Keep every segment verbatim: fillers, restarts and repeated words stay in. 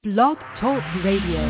Blog Talk Radio.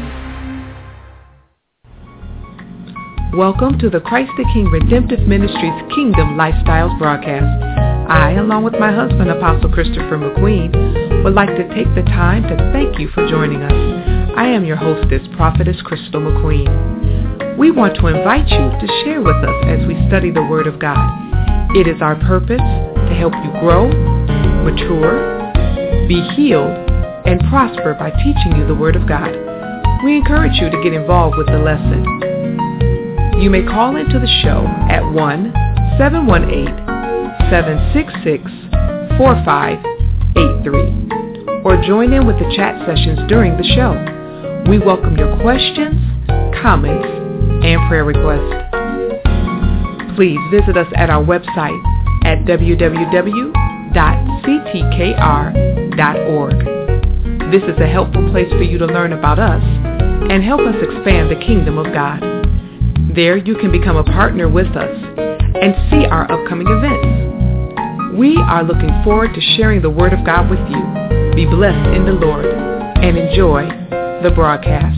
Welcome to the Christ the King Redemptive Ministries Kingdom Lifestyles broadcast. I, along with my husband, Apostle Christopher McQueen, would like to take the time to thank you for joining us. I am your hostess, Prophetess Crystal McQueen. We want to invite you to share with us as we study the Word of God. It is our purpose to help you grow, mature, be healed, and prosper by teaching you the Word of God. We encourage you to get involved with the lesson. You may call into the show at one seven one eight, seven six six, four five eight three or join in with the chat sessions during the show. We welcome your questions, comments, and prayer requests. Please visit us at our website at w w w dot c t k r dot org. This is a helpful place for you to learn about us and help us expand the kingdom of God. There you can become a partner with us and see our upcoming events. We are looking forward to sharing the Word of God with you. Be blessed in the Lord and enjoy the broadcast.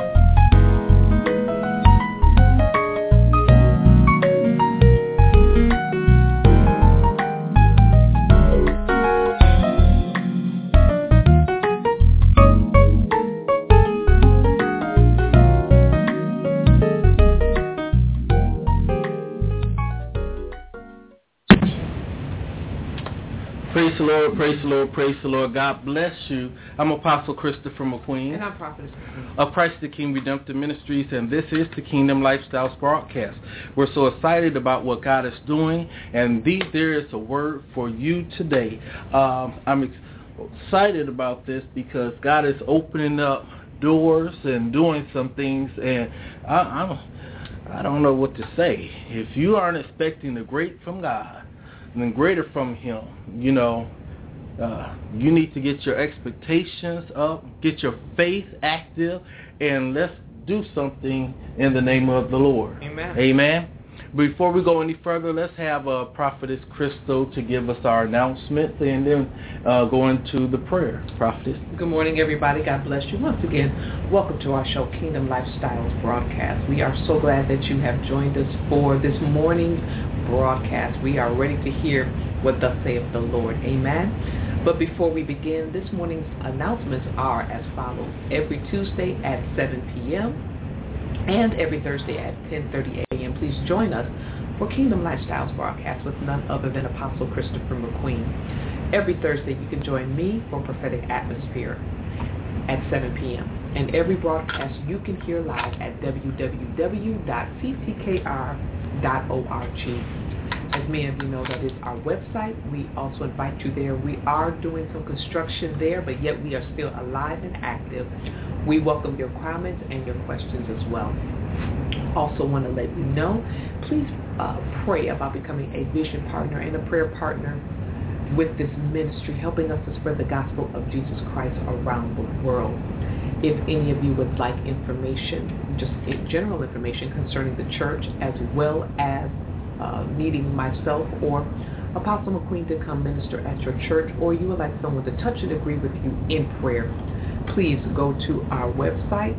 Praise the Lord, praise the Lord, praise the Lord. God bless you. I'm Apostle Christopher McQueen. And I'm Prophetess McQueen. Of Christ the King Redemptive Ministries, and this is the Kingdom Lifestyles broadcast. We're so excited about what God is doing, and the, there is a word for you today. Um, I'm ex- excited about this because God is opening up doors and doing some things, and I, I, don't, I don't know what to say. If you aren't expecting the great from God, and then greater from Him, you know, uh, you need to get your expectations up, get your faith active, and let's do something in the name of the Lord. Amen. Amen. Before we go any further, let's have uh, Prophetess Crystal to give us our announcement, and then uh, go into the prayer. Prophetess. Good morning, everybody. God bless you. Once again, welcome to our show, Kingdom Lifestyles broadcast. We are so glad that you have joined us for this morning broadcast. We are ready to hear what thus saith the Lord. Amen. But before we begin, this morning's announcements are as follows. Every Tuesday at seven p.m. and every Thursday at ten thirty a.m. please join us for Kingdom Lifestyles broadcast with none other than Apostle Christopher McQueen. Every Thursday you can join me for Prophetic Atmosphere at seven p.m. and every broadcast you can hear live at w w w dot c t k r dot org. As many of you know, that is our website. We also invite you there. We are doing some construction there, but yet we are still alive and active. We welcome your comments and your questions as well. Also want to let you know, please uh, pray about becoming a vision partner and a prayer partner with this ministry, helping us to spread the gospel of Jesus Christ around the world. If any of you would like information, just general information concerning the church, as well as uh, needing myself or Apostle McQueen to come minister at your church, or you would like someone to touch and agree with you in prayer, please go to our website,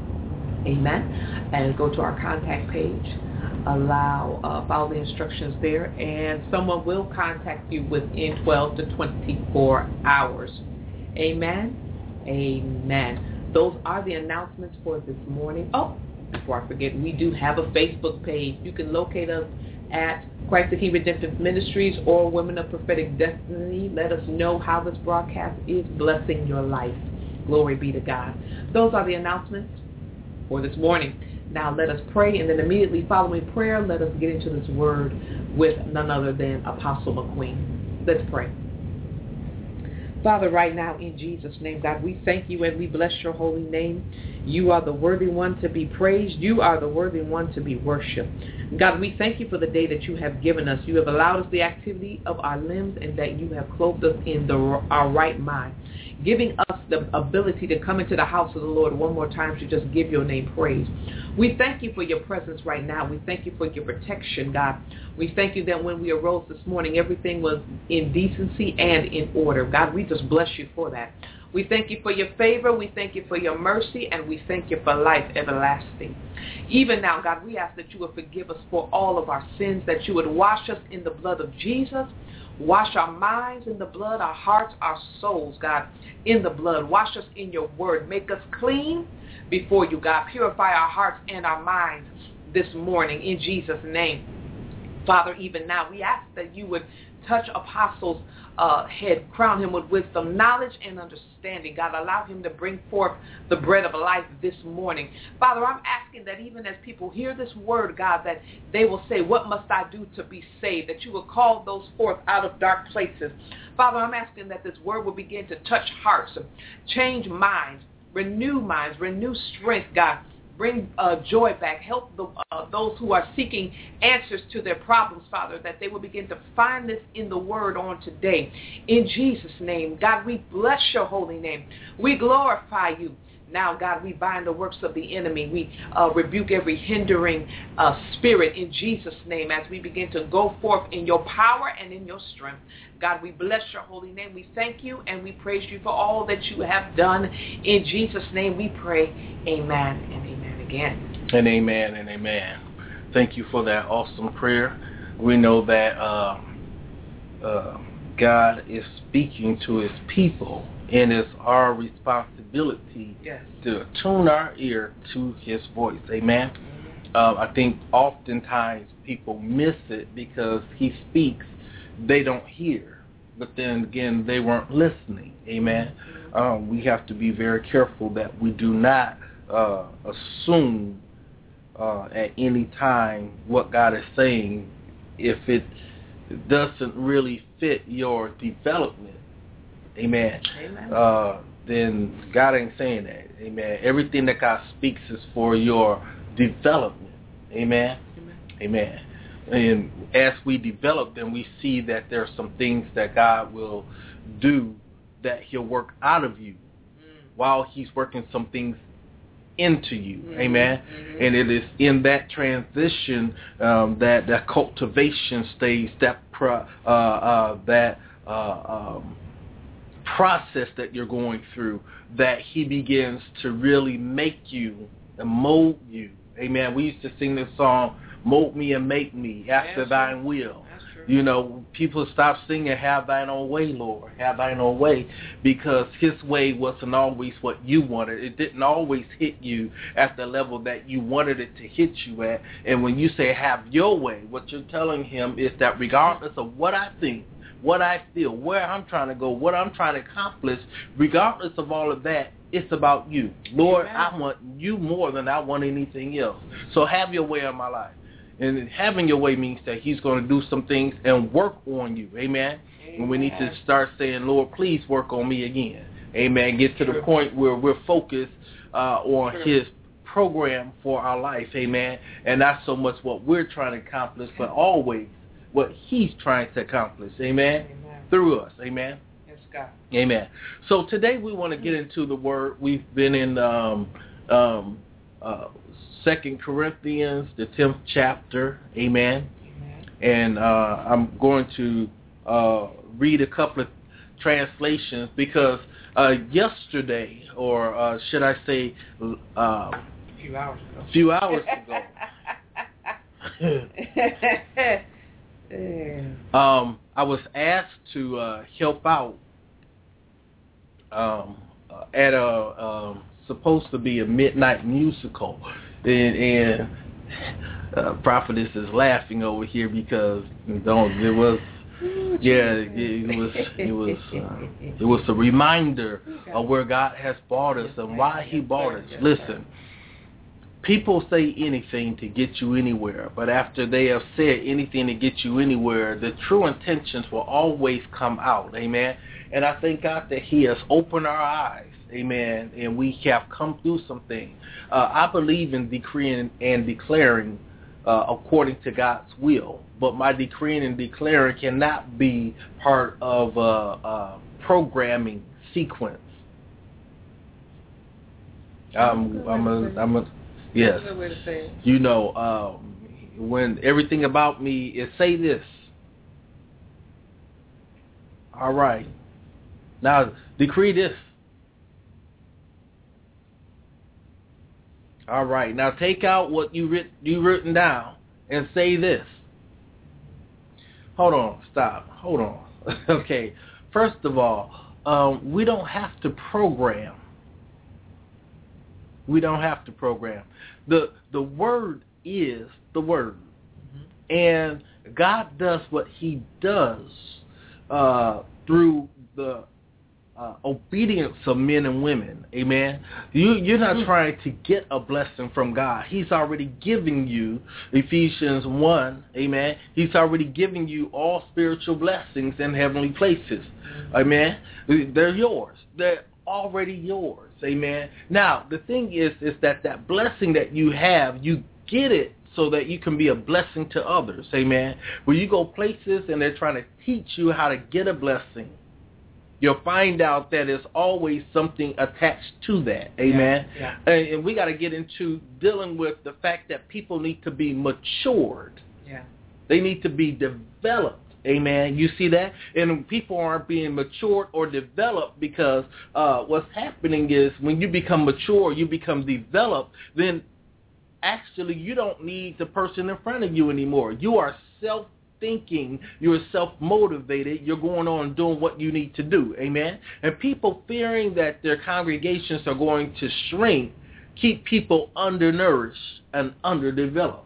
amen, and go to our contact page. Allow, uh, follow the instructions there, and someone will contact you within twelve to twenty-four hours. Amen. Amen. Those are the announcements for this morning. Oh, before I forget, we do have a Facebook page. You can locate us at Christ the King Redemptive Ministries or Women of Prophetic Destiny. Let us know how this broadcast is blessing your life. Glory be to God. Those are the announcements for this morning. Now let us pray, and then immediately following prayer, let us get into this word with none other than Apostle McQueen. Let's pray. Father, right now in Jesus' name, God, we thank you and we bless your holy name. You are the worthy one to be praised. You are the worthy one to be worshipped. God, we thank you for the day that you have given us. You have allowed us the activity of our limbs, and that you have clothed us in the, our right mind, giving us the ability to come into the house of the Lord one more time to just give your name praise. We thank you for your presence right now. We thank you for your protection, God. We thank you that when we arose this morning, everything was in decency and in order. God, we just bless you for that. We thank you for your favor. We thank you for your mercy. And we thank you for life everlasting. Even now, God, we ask that you would forgive us for all of our sins, that you would wash us in the blood of Jesus. Wash our minds in the blood, our hearts, our souls, God, in the blood. Wash us in your word. Make us clean before you, God. Purify our hearts and our minds this morning in Jesus' name. Father, even now, we ask that you would touch Apostle's uh, head, crown him with wisdom, knowledge, and understanding. God, allow him to bring forth the bread of life this morning. Father, I'm asking that even as people hear this word, God, that they will say, what must I do to be saved? That you will call those forth out of dark places. Father, I'm asking that this word will begin to touch hearts, change minds, renew minds, renew strength, God. Bring uh, joy back. Help the, uh, those who are seeking answers to their problems, Father, that they will begin to find this in the word on today. In Jesus' name, God, we bless your holy name. We glorify you. Now, God, we bind the works of the enemy. We uh, rebuke every hindering uh, spirit in Jesus' name as we begin to go forth in your power and in your strength. God, we bless your holy name. We thank you and we praise you for all that you have done. In Jesus' name we pray. Amen and amen again. And amen and amen. Thank you for that awesome prayer. We know that uh, uh, God is speaking to his people. And it's our responsibility yes. to tune our ear to his voice. Amen. Mm-hmm. Uh, I think oftentimes people miss it because he speaks, they don't hear. But then again, they weren't listening. Amen. Mm-hmm. Um, we have to be very careful that we do not uh, assume uh, at any time what God is saying if it doesn't really fit your development. Amen. Amen. Uh, then God ain't saying that. Amen. Everything that God speaks is for your development. Amen. Amen. Amen. And as we develop, then we see that there are some things that God will do that he'll work out of you mm. while he's working some things into you. Mm-hmm. Amen. Mm-hmm. And it is in that transition, um, that, that cultivation stage, that, pro, uh, uh, that, uh, um, process that you're going through, that he begins to really make you and mold you. Amen. We used to sing this song, mold me and make me after That's thine true. will. You know, people stop singing, have thine own way, Lord, have thine own way, because his way wasn't always what you wanted. It didn't always hit you at the level that you wanted it to hit you at. And when you say have your way, what you're telling him is that regardless of what I think, what I feel, where I'm trying to go, what I'm trying to accomplish, regardless of all of that, it's about you. Lord, Amen. I want you more than I want anything else. So have your way in my life. And having your way means that he's going to do some things and work on you. Amen? Amen. And we need to start saying, Lord, please work on me again. Amen. Get to True. the point where we're focused uh, on True. his program for our life. Amen. And not so much what we're trying to accomplish, but always what he's trying to accomplish, amen, amen. through us, amen. Yes, God. Amen. So today we want to get into the word. We've been in um, um, uh, Second Corinthians, the tenth chapter, amen. Amen. And uh, I'm going to uh, read a couple of translations because uh, yesterday, or uh, should I say, uh, a few hours ago. few hours ago. Um, I was asked to uh, help out um, uh, at a um, supposed to be a midnight musical, and, and uh, Prophetess is laughing over here because don't it was yeah it, it was it was uh, it was a reminder of where God has brought us and why He brought us. Listen. People say anything to get you anywhere, but after they have said anything to get you anywhere, the true intentions will always come out, amen? And I thank God that he has opened our eyes, amen, and we have come through something. Uh, I believe in decreeing and declaring uh, according to God's will, but my decreeing and declaring cannot be part of a, a programming sequence. Um, I'm a... I'm a Yes. You know, um, when everything about me is say this. All right. Now, decree this. All right. Now take out what you writ you written down and say this. Hold on. Stop. Hold on. Okay. First of all, um, we don't have to program. We don't have to program. The the word is the word. Mm-hmm. And God does what he does uh, through the uh, obedience of men and women. Amen. You, you're not mm-hmm. trying to get a blessing from God. He's already giving you Ephesians one. Amen. He's already giving you all spiritual blessings in heavenly places. Mm-hmm. Amen. They're yours. They're already yours. Amen. Now, the thing is, is that that blessing that you have, you get it so that you can be a blessing to others. Amen. When you go places and they're trying to teach you how to get a blessing, you'll find out that there's always something attached to that. Amen. Yeah, yeah. And, and we got to get into dealing with the fact that people need to be matured. Yeah. They need to be developed. Amen. You see that? And people aren't being matured or developed because uh, what's happening is when you become mature, you become developed, then actually you don't need the person in front of you anymore. You are self-thinking. You're self-motivated. You're going on doing what you need to do. Amen. And people fearing that their congregations are going to shrink keep people undernourished and underdeveloped.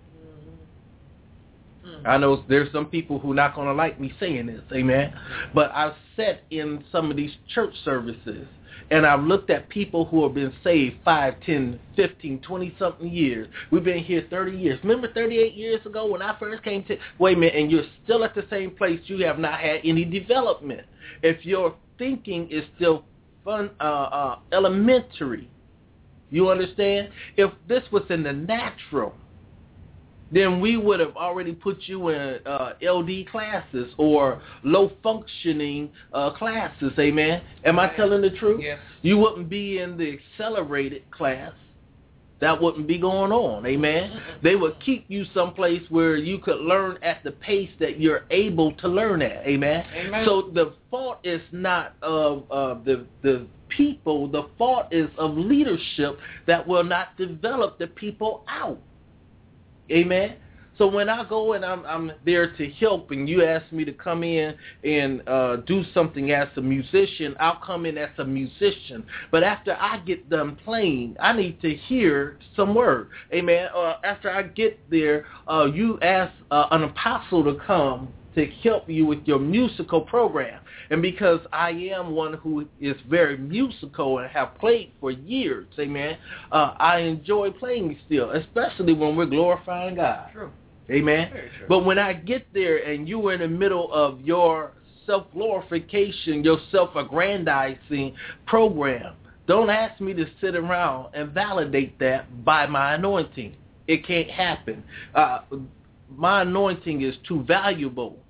I know there's some people who are not going to like me saying this, amen. But I've sat in some of these church services, and I've looked at people who have been saved five, ten, fifteen, twenty-something years. We've been here thirty years. Remember thirty-eight years ago when I first came to, wait a minute, and you're still at the same place. You have not had any development. If your thinking is still fun, uh, uh, elementary, you understand? If this was in the natural, then we would have already put you in uh, L D classes or low-functioning uh, classes, amen? Am I telling the truth? Yes. You wouldn't be in the accelerated class. That wouldn't be going on, amen? They would keep you someplace where you could learn at the pace that you're able to learn at, amen? Amen. So the fault is not of uh, the the people. The fault is of leadership that will not develop the people out. Amen. So when I go and I'm I'm there to help, and you ask me to come in and uh, do something as a musician, I'll come in as a musician. But after I get done playing, I need to hear some word. Amen. Uh, after I get there, uh, you ask uh, an apostle to come to help you with your musical program. And because I am one who is very musical and have played for years, amen, uh, I enjoy playing still, especially when we're glorifying God. True. Amen. Very true. But when I get there and you are in the middle of your self-glorification, your self-aggrandizing program, don't ask me to sit around and validate that by my anointing. It can't happen. Uh, my anointing is too valuable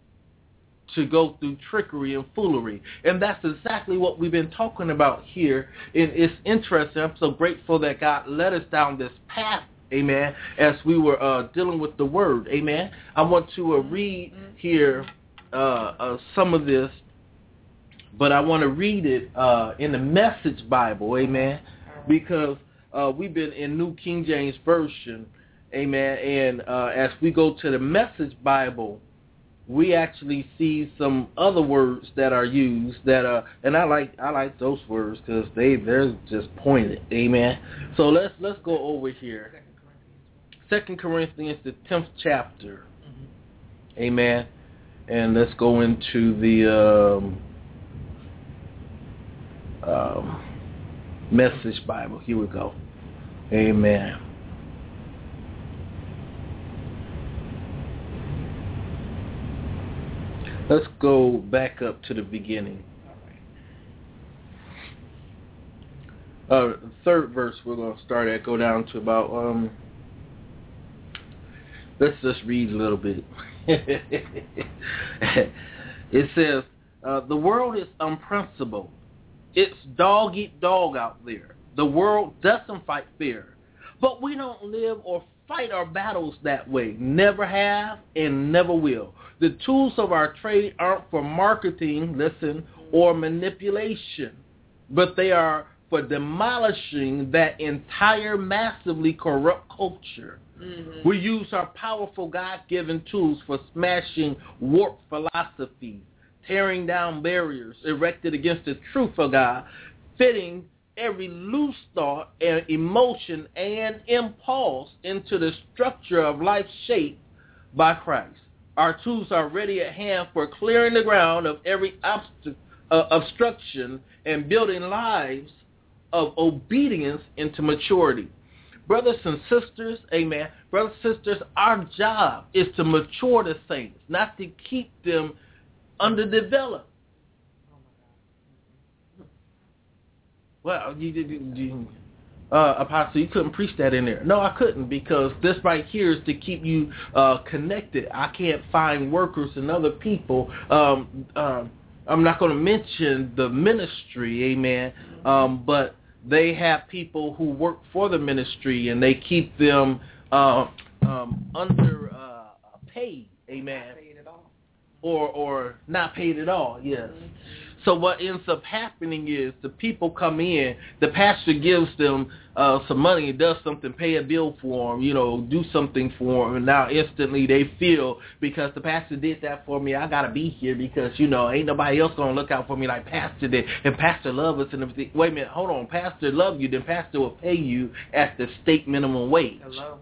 to go through trickery and foolery. And that's exactly what we've been talking about here. And it's interesting. I'm so grateful that God led us down this path, amen, as we were uh, dealing with the word, amen. I want to uh, read here uh, uh, some of this, but I want to read it uh, in the Message Bible, amen, because uh, we've been in New King James Version, amen, and uh, as we go to the Message Bible, we actually see some other words that are used that are, and I like I like those words because they they're just pointed, amen. So let's let's go over here. Second Corinthians, the tenth chapter, mm-hmm. amen, and let's go into the um, um, Message Bible. Here we go, amen. Let's go back up to the beginning. Uh, third verse we're going to start at, go down to about, um, let's just read a little bit. It says, uh, the world is unprincipled. It's dog eat dog out there. The world doesn't fight fair. But we don't live or fight our battles that way. Never have and never will. The tools of our trade aren't for marketing, listen, or manipulation, but they are for demolishing that entire massively corrupt culture. Mm-hmm. We use our powerful God-given tools for smashing warped philosophies, tearing down barriers erected against the truth of God, fitting every loose thought and emotion and impulse into the structure of life shaped by Christ. Our tools are ready at hand for clearing the ground of every obst- uh, obstruction and building lives of obedience into maturity. Brothers and sisters, amen, brothers and sisters, our job is to mature the saints, not to keep them underdeveloped. Well, you, you, you uh, Apostle, you couldn't preach that in there. No, I couldn't, because this right here is to keep you uh, connected. I can't find workers and other people. Um, uh, I'm not going to mention the ministry, amen, um, but they have people who work for the ministry, and they keep them uh, um, under uh, paid, amen, not paid at all. or or not paid at all, yes. Mm-hmm. So what ends up happening is the people come in, the pastor gives them uh, some money, does something, pay a bill for them, you know, do something for them, and now instantly they feel, because the pastor did that for me, I got to be here because, you know, ain't nobody else going to look out for me like pastor did, and pastor love us and everything. Wait a minute, hold on, pastor love you, then pastor will pay you at the state minimum wage. Hello.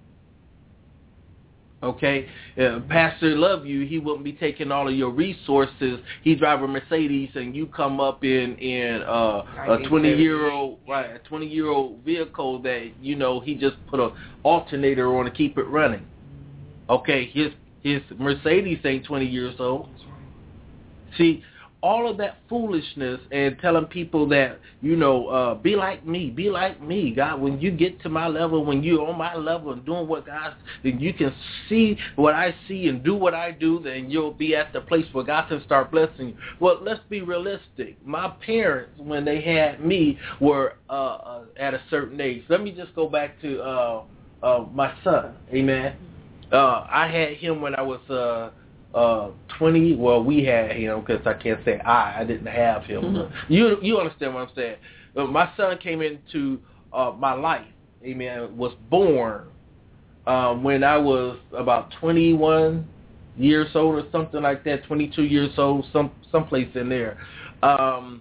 Okay, uh, pastor love you. He wouldn't be taking all of your resources. He drive a Mercedes, and you come up in in uh, a twenty year old right a twenty year old vehicle that, you know, he just put a alternator on to keep it running. Okay, his his Mercedes ain't twenty years old. See, all of that foolishness and telling people that, you know, uh, be like me, be like me. God, when you get to my level, when you're on my level and doing what God, then you can see what I see and do what I do, then you'll be at the place where God can start blessing you. Well, let's be realistic. My parents, when they had me, were uh, uh, at a certain age. Let me just go back to uh, uh, my son, amen. Uh, I had him when I was... Uh, Uh, twenty. Well, we had him, because I can't say I. I didn't have him. Mm-hmm. You you understand what I'm saying? Uh, my son came into uh, my life. Amen. Was born uh, when I was about twenty-one years old or something like that. twenty-two years old, some someplace in there. Um,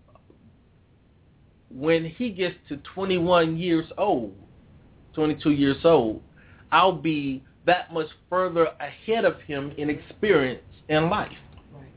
when he gets to twenty-one years old, twenty-two years old, I'll be that much further ahead of him in experience in life. Right.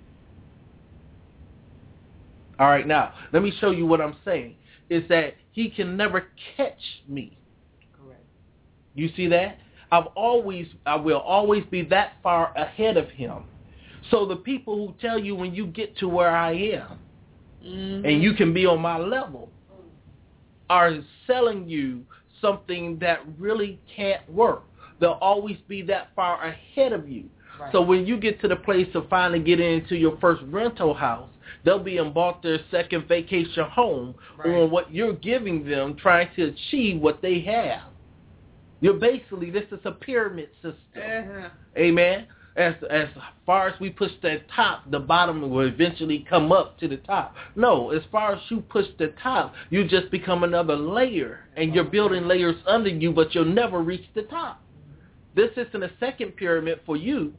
All right, now, let me show you what I'm saying. Is that he can never catch me. Correct. You see that? I've always, I will always be that far ahead of him. So the people who tell you when you get to where I am, mm-hmm. and you can be on my level, are selling you something that really can't work. They'll always be that far ahead of you. Right. So when you get to the place of finally getting into your first rental house, they'll be and bought their second vacation home right. on what you're giving them, trying to achieve what they have. You're basically, this is a pyramid system. Uh-huh. Amen. As as far as we push the top, the bottom will eventually come up to the top. No, as far as you push the top, you just become another layer, and you're building layers under you, but you'll never reach the top. This isn't a second pyramid for you.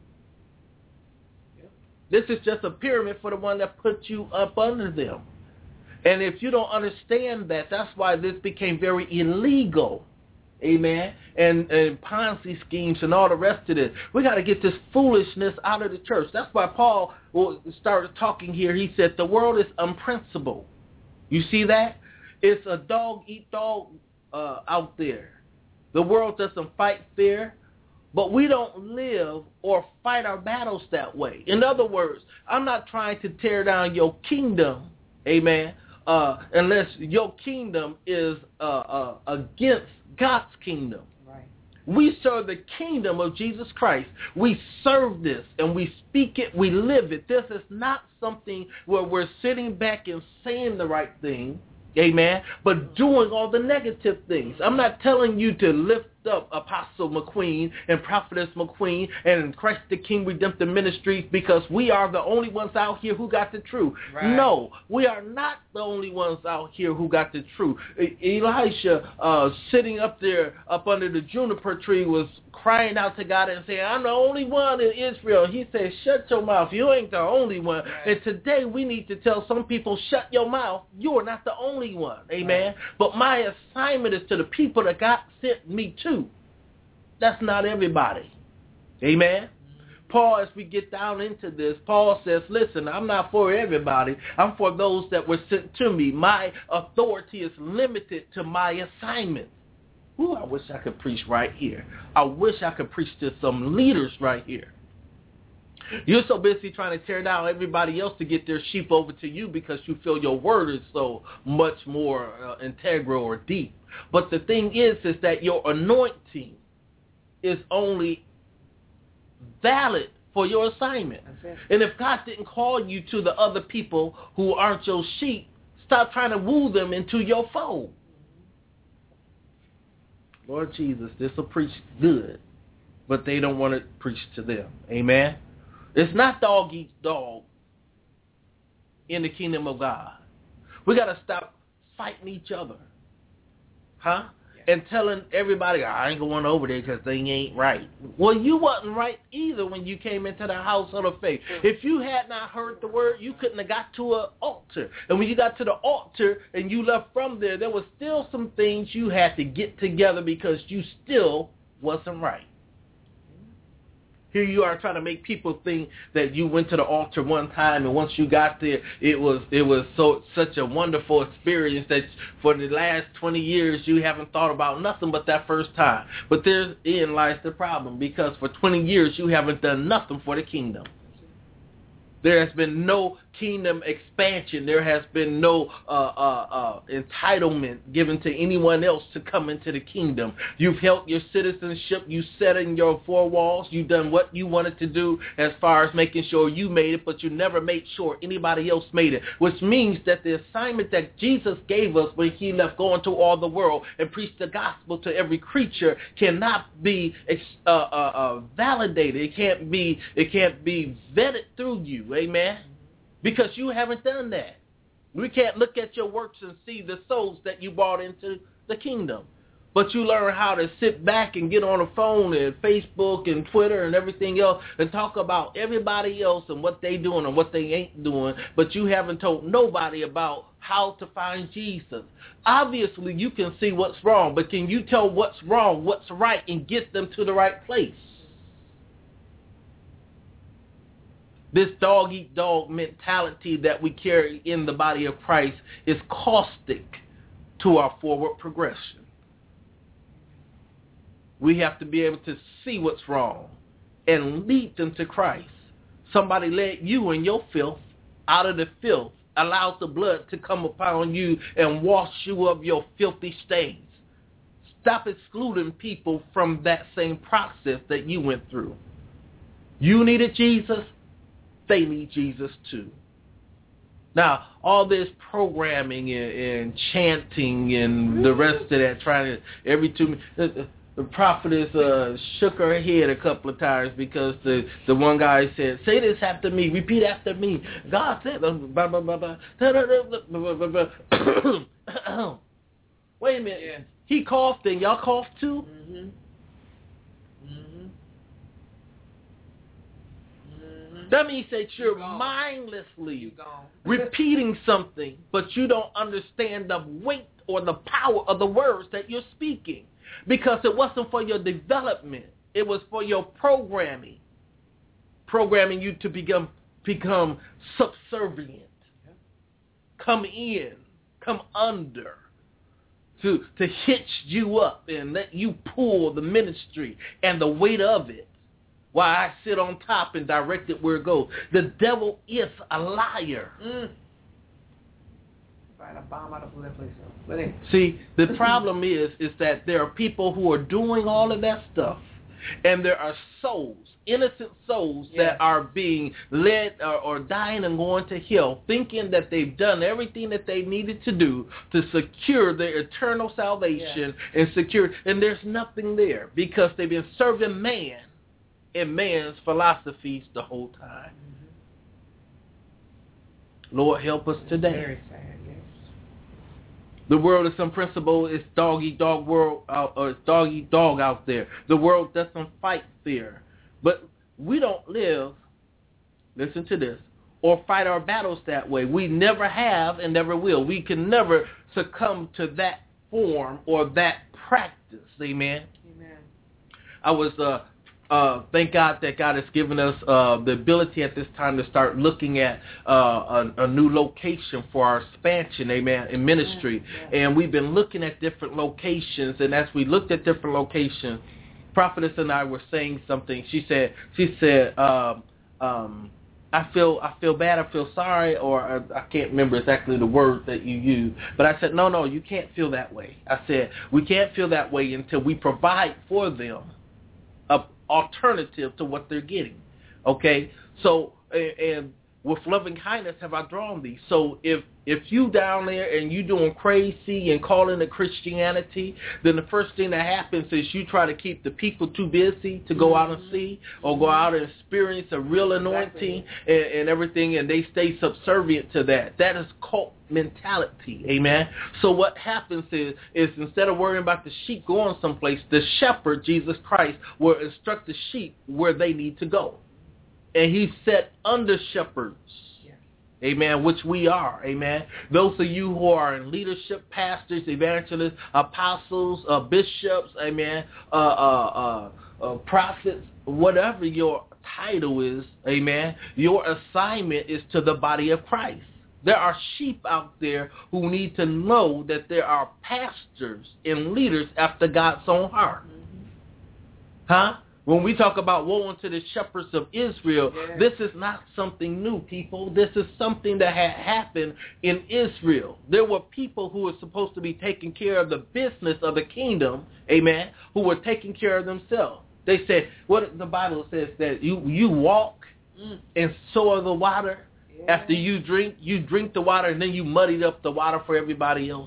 This is just a pyramid for the one that put you up under them. And if you don't understand that, that's why this became very illegal. Amen. And, and Ponzi schemes and all the rest of this. We got to get this foolishness out of the church. That's why Paul started talking here. He said the world is unprincipled. You see that? It's a dog-eat-dog uh, out there. The world doesn't fight fair. But we don't live or fight our battles that way. In other words, I'm not trying to tear down your kingdom, amen, uh, unless your kingdom is uh, uh, against God's kingdom. Right. We serve the kingdom of Jesus Christ. We serve this, and we speak it, we live it. This is not something where we're sitting back and saying the right thing, amen, but doing all the negative things. I'm not telling you to lift lift up Apostle McQueen and Prophetess McQueen and Christ the King Redemptive Ministries because we are the only ones out here who got the truth. Right. No, we are not the only ones out here who got the truth. E- Elisha, uh, sitting up there, up under the juniper tree, was crying out to God and saying, I'm the only one in Israel. He said, shut your mouth. You ain't the only one. Right. And today we need to tell some people, shut your mouth. You are not the only one. Amen. Right. But my assignment is to the people that God sent me to. That's not everybody. Amen. Paul, as we get down into this, Paul says, listen, I'm not for everybody. I'm for those that were sent to me. My authority is limited to my assignment. Ooh, I wish I could preach right here. I wish I could preach to some leaders right here. You're so busy trying to tear down everybody else to get their sheep over to you because you feel your word is so much more uh, integral or deep. But the thing is, is that your anointing is only valid for your assignment. And if God didn't call you to the other people who aren't your sheep, stop trying to woo them into your fold. Lord Jesus, this will preach good, but they don't want to preach to them. Amen? It's not dog eats dog in the kingdom of God. We got to stop fighting each other. Huh? And telling everybody, I ain't going over there because they ain't right. Well, you wasn't right either when you came into the house of the faith. If you had not heard the word, you couldn't have got to an altar. And when you got to the altar and you left from there, there was still some things you had to get together because you still wasn't right. Here you are trying to make people think that you went to the altar one time, and once you got there, it was it was so such a wonderful experience that for the last twenty years you haven't thought about nothing but that first time. But therein lies the problem, because for twenty years you haven't done nothing for the kingdom. There has been no kingdom expansion. There has been no uh, uh, uh, entitlement given to anyone else to come into the kingdom. You've held your citizenship. You set in your four walls. You've done what you wanted to do as far as making sure you made it, but you never made sure anybody else made it, which means that the assignment that Jesus gave us when he left going to all the world and preached the gospel to every creature cannot be uh, uh, uh, validated. It can't be, it can't be vetted through you. Amen? Because you haven't done that. We can't look at your works and see the souls that you brought into the kingdom. But you learn how to sit back and get on the phone and Facebook and Twitter and everything else and talk about everybody else and what they doing and what they ain't doing, but you haven't told nobody about how to find Jesus. Obviously, you can see what's wrong, but can you tell what's wrong, what's right, and get them to the right place? This dog-eat-dog mentality that we carry in the body of Christ is caustic to our forward progression. We have to be able to see what's wrong and lead them to Christ. Somebody led you in your filth out of the filth, allows the blood to come upon you and wash you of your filthy stains. Stop excluding people from that same process that you went through. You needed Jesus. They need Jesus too. Now, all this programming and, and chanting and the rest of that, trying to every two minutes, the, the prophetess uh, shook her head a couple of times because the, the one guy said, "Say this after me, repeat after me." God said, blah, blah, blah, blah, blah, blah, blah, blah. Wait a minute. Yeah. He coughed and y'all coughed too? Mm-hmm. That means that you're, you're mindlessly you're repeating something, but you don't understand the weight or the power of the words that you're speaking, because it wasn't for your development. It was for your programming, programming you to become become subservient, come in, come under, to to hitch you up and let you pull the ministry and the weight of it, while I sit on top and direct it where it goes. The devil is a liar. Mm. Right, a bomb out of bullet, please. See, the problem is, is that there are people who are doing all of that stuff, And there are souls, innocent souls yes. that are being led or, or dying and going to hell, thinking that they've done everything that they needed to do to secure their eternal salvation yes. and secure. And there's nothing there because they've been serving man and man's philosophies the whole time. Mm-hmm. Lord, help us today. Very sad. The world is some principle. It's dog eat dog world, uh, or it's dog eat dog out there. The world doesn't fight fear, but we don't live. Listen to this, or fight our battles that way. We never have and never will. We can never succumb to that form or that practice. Amen. Amen. I was uh, uh, thank God that God has given us uh, the ability at this time to start looking at uh, a, a new location for our expansion, amen, in ministry. Yeah, yeah. And we've been looking at different locations, and as we looked at different locations, Prophetess and I were saying something. She said, she said, um, um, I feel, I feel bad, I feel sorry, or I, I can't remember exactly the word that you used. But I said, no, no, you can't feel that way. I said, we can't feel that way until we provide for them a alternative to what they're getting. Okay? So, and with loving kindness have I drawn thee. So if if you down there and you doing crazy and calling it Christianity, then the first thing that happens is you try to keep the people too busy to go mm-hmm. out and see or go out and experience a real anointing exactly. and, and everything, and they stay subservient to that. That is cult mentality, amen? So what happens is, is instead of worrying about the sheep going someplace, the shepherd, Jesus Christ, will instruct the sheep where they need to go. And he set under shepherds, yes. amen, which we are, amen. Those of you who are in leadership, pastors, evangelists, apostles, uh, bishops, amen, uh, uh, uh, uh, prophets, whatever your title is, amen, your assignment is to the body of Christ. There are sheep out there who need to know that there are pastors and leaders after God's own heart. Mm-hmm. Huh? When we talk about woe unto the shepherds of Israel, yes. this is not something new, people. This is something that had happened in Israel. There were people who were supposed to be taking care of the business of the kingdom, amen, who were taking care of themselves. They said, what the Bible says, that you, you walk mm. and sow the water. Yes. After you drink, you drink the water, and then you muddied up the water for everybody else.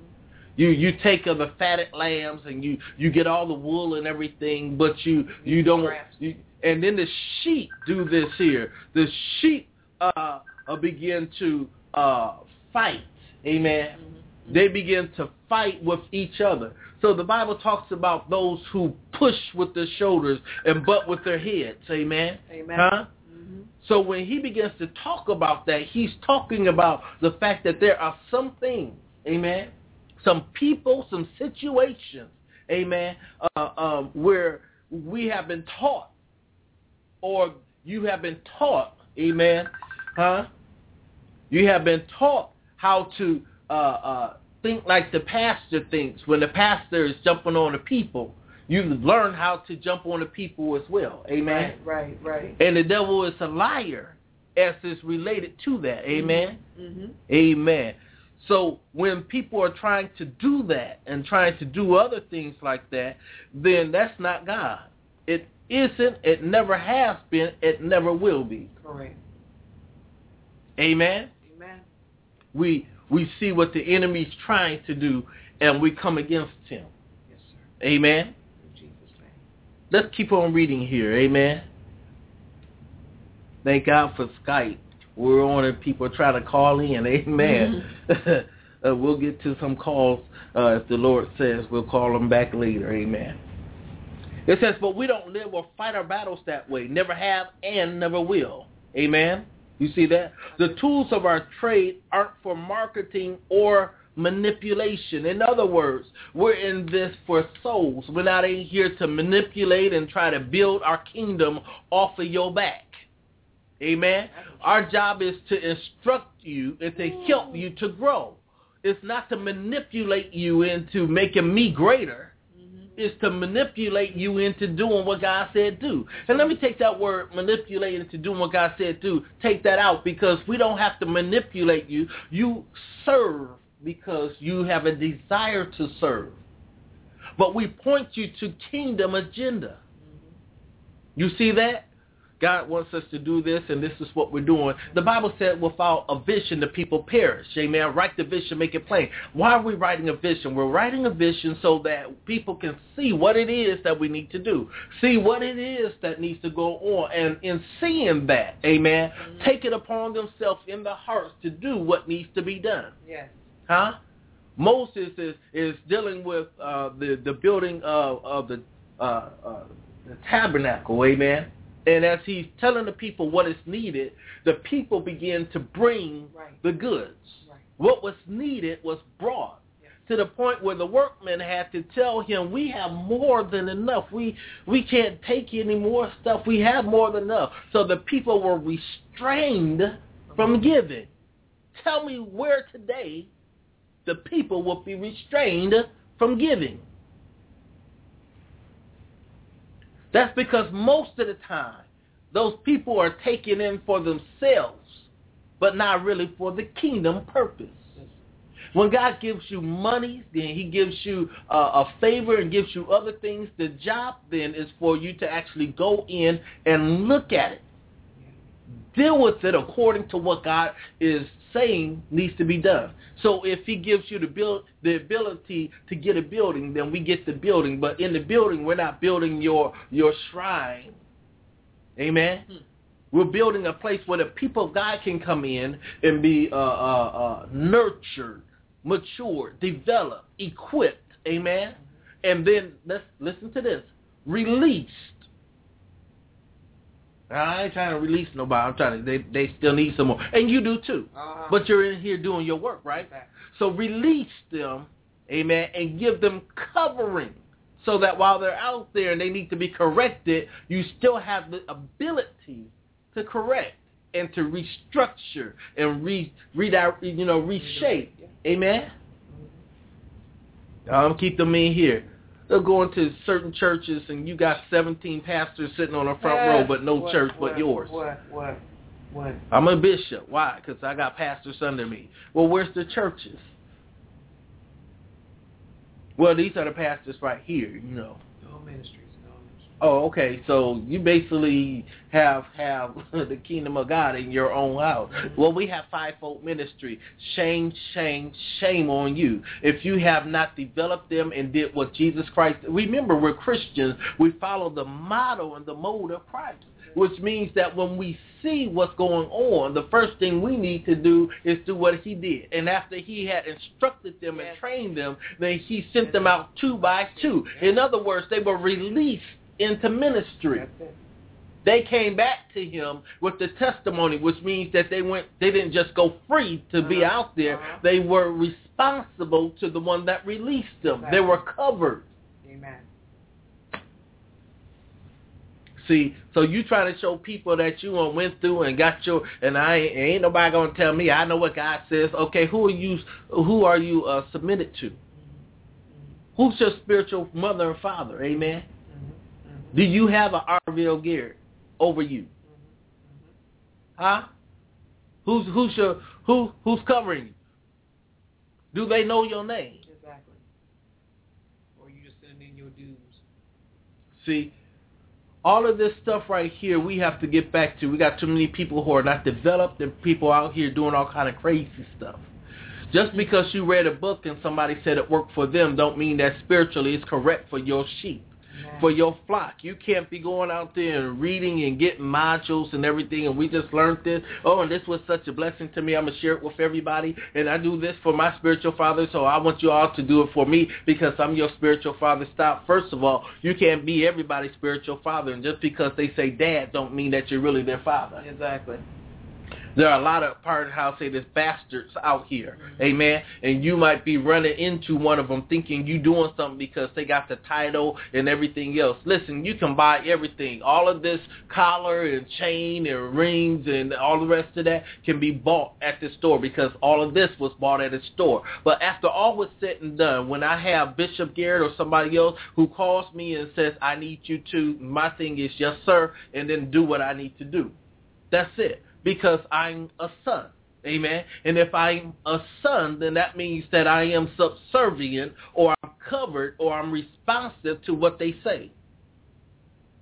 You you take of the fatted lambs and you, you get all the wool and everything, but you you don't. You, and then the sheep do this here. The sheep uh, uh, begin to uh, fight. Amen. Mm-hmm. They begin to fight with each other. So the Bible talks about those who push with their shoulders and butt with their heads. Amen. Amen. Huh? Mm-hmm. So when he begins to talk about that, he's talking about the fact that there are some things. Amen. Some people, some situations, amen, uh, um, where we have been taught, or you have been taught, amen, huh? You have been taught how to uh, uh, think like the pastor thinks. When the pastor is jumping on the people, you learn how to jump on the people as well, amen? Right, right, right. And the devil is a liar as is related to that, amen? Mm-hmm. Amen. So when people are trying to do that and trying to do other things like that, then that's not God. It isn't, it never has been, it never will be. Correct. Amen? Amen. We we see what the enemy's trying to do, and we come against him. Yes, sir. Amen? In Jesus' name. Let's keep on reading here. Amen? Thank God for Skype. We're on and people try to call in. Amen. uh, we'll get to some calls uh, if the Lord says. We'll call them back later. Amen. It says, but we don't live or fight our battles that way. Never have and never will. Amen. You see that? The tools of our trade aren't for marketing or manipulation. In other words, we're in this for souls. We're not in here to manipulate and try to build our kingdom off of your back. Amen. Our job is to instruct you and to help you to grow. It's not to manipulate you into making me greater. Mm-hmm. It's to manipulate you into doing what God said do. And let me take that word, manipulate, into doing what God said do. Take that out, because we don't have to manipulate you. You serve because you have a desire to serve. But we point you to kingdom agenda. You see that? God wants us to do this, and this is what we're doing. The Bible said without a vision, the people perish. Amen. Write the vision, make it plain. Why are we writing a vision? We're writing a vision so that people can see what it is that we need to do, see what it is that needs to go on. And in seeing that, amen, mm-hmm. take it upon themselves in their hearts to do what needs to be done. Yes. Huh? Moses is, is dealing with uh, the, the building of, of the, uh, uh, the tabernacle, amen. And as he's telling the people what is needed, the people begin to bring right. the goods. Right. What was needed was brought yes. to the point where the workmen had to tell him, we have more than enough. We we can't take any more stuff. We have more than enough. So the people were restrained from giving. Tell me where today the people will be restrained from giving. That's because most of the time, those people are taking in for themselves, but not really for the kingdom purpose. When God gives you money, then he gives you uh, a favor and gives you other things. The job then is for you to actually go in and look at it. Deal with it according to what God is saying needs to be done. So if he gives you the build, the ability to get a building, then we get the building. But in the building, we're not building your your shrine. Amen? Hmm. We're building a place where the people of God can come in and be uh, uh, uh, nurtured, matured, developed, equipped. Amen? Mm-hmm. And then, let's listen to this, released. I ain't trying to release nobody. I'm trying to, they, they still need some more. And you do too. Uh-huh. But you're in here doing your work, right? Okay. So release them, amen, and give them covering so that while they're out there and they need to be corrected, you still have the ability to correct and to restructure and re, redirect, you know, reshape. Amen? Um, keep them in here. They'll go into certain churches and you got seventeen pastors sitting on the front yes. row, but no what, church what, but yours. What, what, what? I'm a bishop. Why? Because I got pastors under me. Well, where's the churches? Well, these are the pastors right here, you know. No ministries, no ministries. Oh, okay. So you basically have have the kingdom of God in your own house. Mm-hmm. Well, we have fivefold ministry. Shame, shame, shame on you. If you have not developed them and did what Jesus Christ, remember, we're Christians. We follow the model and the mode of Christ, which means that when we see what's going on, the first thing we need to do is do what he did. And after he had instructed them and trained them, then he sent them out two by two. In other words, they were released into ministry. They came back to him with the testimony, which means that they went. They didn't just go free to be uh-huh. out there. Uh-huh. They were responsible to the one that released them. Exactly. They were covered. Amen. See, so you try to show people that you went through and got your, and I ain't, ain't nobody gonna tell me. I know what God says. Okay, who are you? Who are you uh, submitted to? Mm-hmm. Who's your spiritual mother and father? Amen. Mm-hmm. Do you have an Arville Garrett over you? Mm-hmm. Huh? Who's who's your who who's covering you? Do they know your name? Exactly. Or you just sending in your dues? See. All of this stuff right here, we have to get back to. We got too many people who are not developed and people out here doing all kind of crazy stuff. Just because you read a book and somebody said it worked for them don't mean that spiritually it's correct for your sheep, yeah. for your flock. You can't be going out there and reading and getting modules and everything, and we just learned this. Oh, and this was such a blessing to me. I'm going to share it with everybody, and I do this for my spiritual father, so I want you all to do it for me because I'm your spiritual father. Stop. First of all, you can't be everybody's spiritual father, and just because they say dad don't mean that you're really their father. Exactly. There are a lot of, pardon how I say this, bastards out here, mm-hmm. amen? And you might be running into one of them thinking you doing something because they got the title and everything else. Listen, you can buy everything. All of this collar and chain and rings and all the rest of that can be bought at the store because all of this was bought at a store. But after all was said and done, when I have Bishop Garrett or somebody else who calls me and says, I need you to, my thing is, yes, sir, and then do what I need to do. That's it. Because I'm a son, amen? And if I'm a son, then that means that I am subservient or I'm covered or I'm responsive to what they say.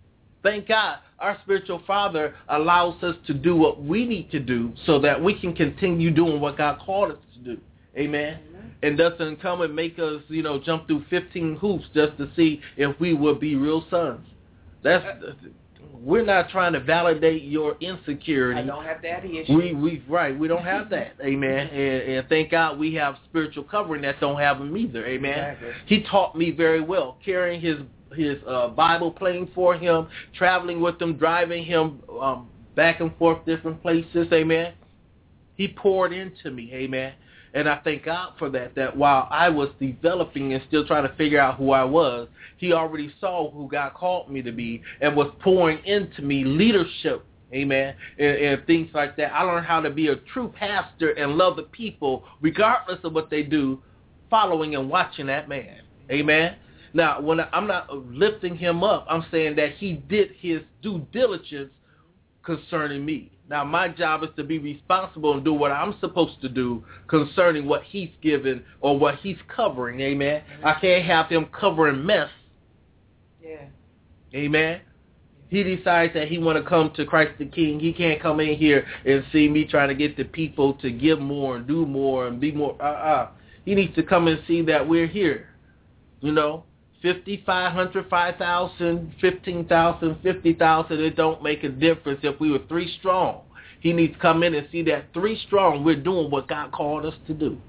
thank God our spiritual father allows us to do what we need to do so that we can continue doing what God called us to do. Amen. Amen. And doesn't come and make us, you know, jump through fifteen hoops just to see if we will be real sons. That's we're not trying to validate your insecurity. I don't have daddy issues. We we right. We don't have that. Amen. And, and thank God we have spiritual covering that don't have them either. Amen. Exactly. He taught me very well, carrying his his uh, Bible, playing for him, traveling with him, driving him um, back and forth different places. Amen. He poured into me. Amen. And I thank God for that, that while I was developing and still trying to figure out who I was, he already saw who God called me to be and was pouring into me leadership, amen, and, and things like that. I learned how to be a true pastor and love the people regardless of what they do, following and watching that man, amen. Now, when I, I'm not lifting him up, I'm saying that he did his due diligence concerning me. Now, my job is to be responsible and do what I'm supposed to do concerning what he's given or what he's covering, amen. Mm-hmm. I can't have him covering mess. Yeah. Amen. He decides that he want to come to Christ the King. He can't come in here and see me trying to get the people to give more and do more and be more. Uh-uh. He needs to come and see that we're here, you know. fifty, five hundred, five thousand, fifteen thousand, fifty thousand, it don't make a difference if we were three strong. He needs to come in and see that three strong, we're doing what God called us to do.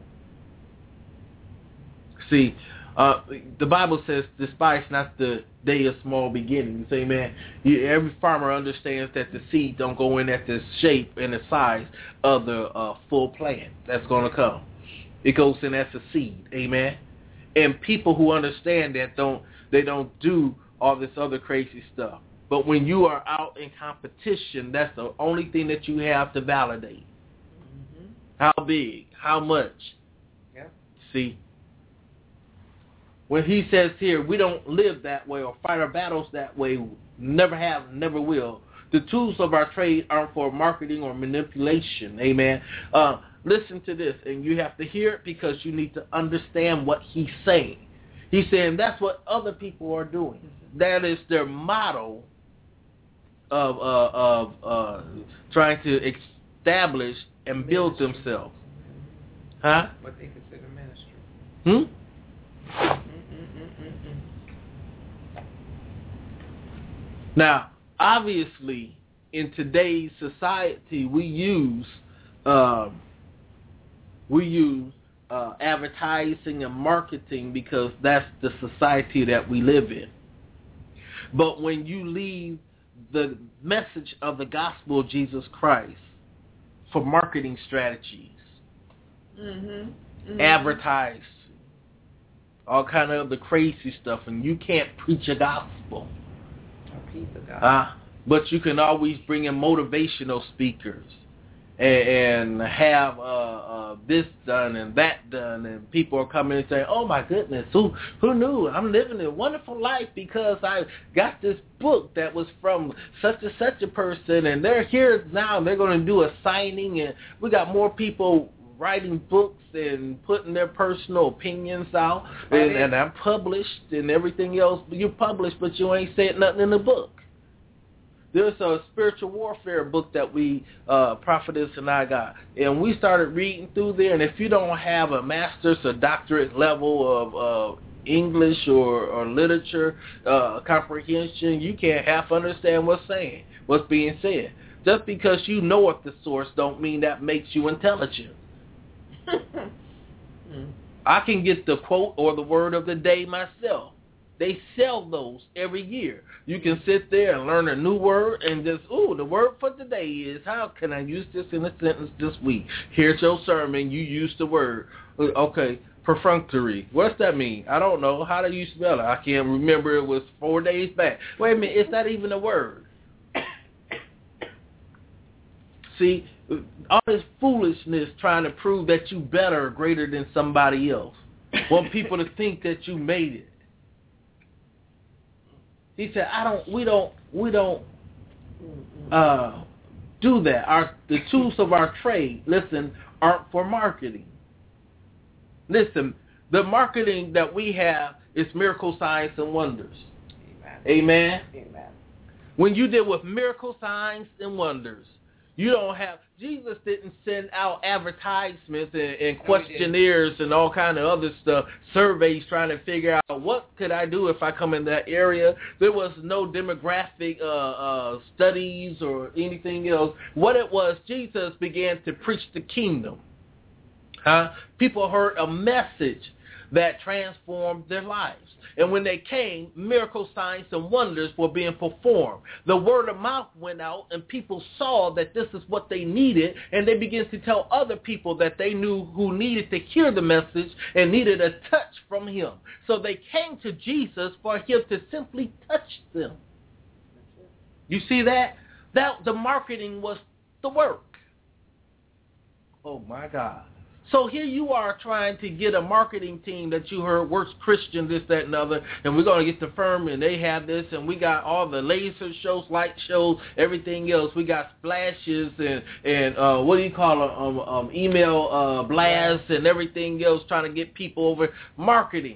See, uh, the Bible says, despise not the day of small beginnings. Amen. You, every farmer understands that the seed don't go in at the shape and the size of the uh, full plant that's going to come. It goes in as a seed. Amen. And people who understand that don't they don't do all this other crazy stuff. But when you are out in competition, that's the only thing that you have to validate. Mm-hmm. How big? How much? Yeah. See? When he says here, we don't live that way or fight our battles that way, never have, never will. The tools of our trade aren't for marketing or manipulation. Amen. Uh, Listen to this, and you have to hear it because you need to understand what he's saying. He's saying that's what other people are doing. That is their model of uh, of uh, trying to establish and build ministry. themselves. Huh? What they consider ministry. Hmm? Mm-mm-mm-mm-mm. Now, obviously, in today's society, we use... Um, We use uh, advertising and marketing because that's the society that we live in. But when you leave the message of the gospel of Jesus Christ for marketing strategies, mm-hmm. Mm-hmm. advertise, all kind of the crazy stuff, and you can't preach a gospel. Preach the gospel. Uh, but you can always bring in motivational speakers. And have uh, uh, this done and that done, and people are coming and saying, "Oh my goodness, who who knew? I'm living a wonderful life because I got this book that was from such and such a person, and they're here now. And they're going to do a signing, and we got more people writing books and putting their personal opinions out, and, and I'm published and everything else. You published, but you ain't said nothing in the book." There's a spiritual warfare book that we, uh, Prophetess and I got. And we started reading through there. And if you don't have a master's or doctorate level of uh, English or, or literature uh, comprehension, you can't half understand what's saying, what's being said. Just because you know at the source don't mean that makes you intelligent. mm. I can get the quote or the word of the day myself. They sell those every year. You can sit there and learn a new word and just, ooh, the word for today is, how can I use this in a sentence this week? Here's your sermon. You use the word. Okay, perfunctory. What's that mean? I don't know. How do you spell it? I can't remember. It was four days back. Wait a minute. It's not even a word. See, all this foolishness trying to prove that you better or greater than somebody else. Want people to think that you made it. He said, "I don't. We don't. We don't uh, do that. Our the tools of our trade, listen, aren't for marketing. Listen, the marketing that we have is miracle signs and wonders. Amen. Amen. Amen. When you deal with miracle signs and wonders, you don't have, Jesus didn't send out advertisements and, and questionnaires and all kind of other stuff, surveys trying to figure out what could I do if I come in that area. There was no demographic uh, uh, studies or anything else. What it was, Jesus began to preach the kingdom. Huh? People heard a message that transformed their lives. And when they came, miracle signs and wonders were being performed. The word of mouth went out, and people saw that this is what they needed, and they began to tell other people that they knew who needed to hear the message and needed a touch from him. So they came to Jesus for him to simply touch them. You see that? That the marketing was the work. Oh, my God. So here you are trying to get a marketing team that you heard works Christian, this, that, and other, and we're going to get the firm, and they have this, and we got all the laser shows, light shows, everything else. We got splashes and, and uh, what do you call it, um, um, email uh, blasts and everything else, trying to get people over. Marketing.